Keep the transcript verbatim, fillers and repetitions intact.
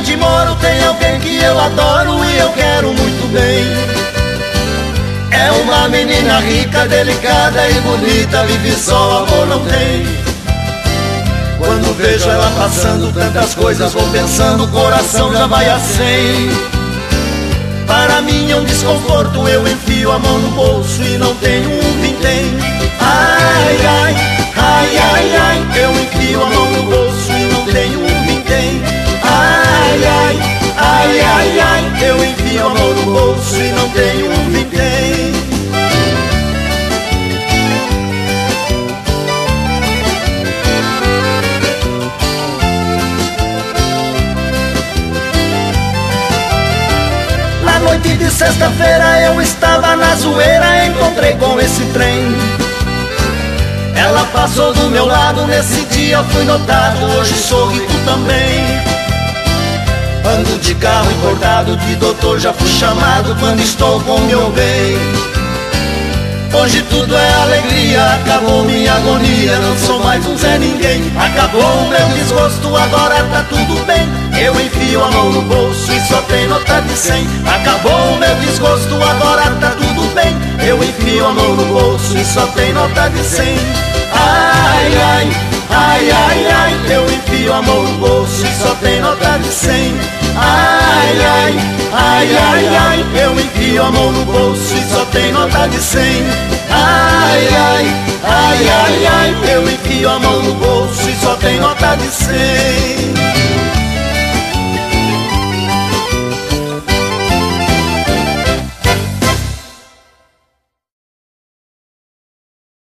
onde moro tem alguém que eu adoro e eu quero muito bem. É uma menina rica, delicada e bonita, vive só, amor não tem. Quando vejo ela passando, tantas coisas vou pensando, o coração já vai a cem. Para mim é um desconforto, eu enfio a mão no bolso e não tenho um vintém. Ai, ai, ai, ai, ai, eu enfio a mão no bolso e não tenho um vintém. Ai, ai, ai, ai, ai, eu enfio a mão no bolso e não tenho um vintém. Na noite de sexta-feira eu estava na zoeira, encontrei com esse trem. Ela passou do meu lado, nesse dia fui notado, hoje sou rico também. Ando de carro importado, de doutor já fui chamado quando estou com meu bem. Hoje tudo é alegria, acabou minha agonia, não sou mais um Zé Ninguém. Acabou o meu desgosto, agora tá tudo bem. Eu enfio a mão no bolso e só tem nota de cem. Acabou o meu desgosto, agora tá tudo bem. Eu enfio a mão no bolso e só tem nota de cem. Ai, ai, ai, ai, ai, eu enfio a mão no bolso e só tem nota de cem. Ai, ai, ai, ai, ai, eu enfio a mão no bolso e só tem nota de cem. Ai, ai, ai, ai, ai, eu enfio a mão no bolso e só tem nota de cem.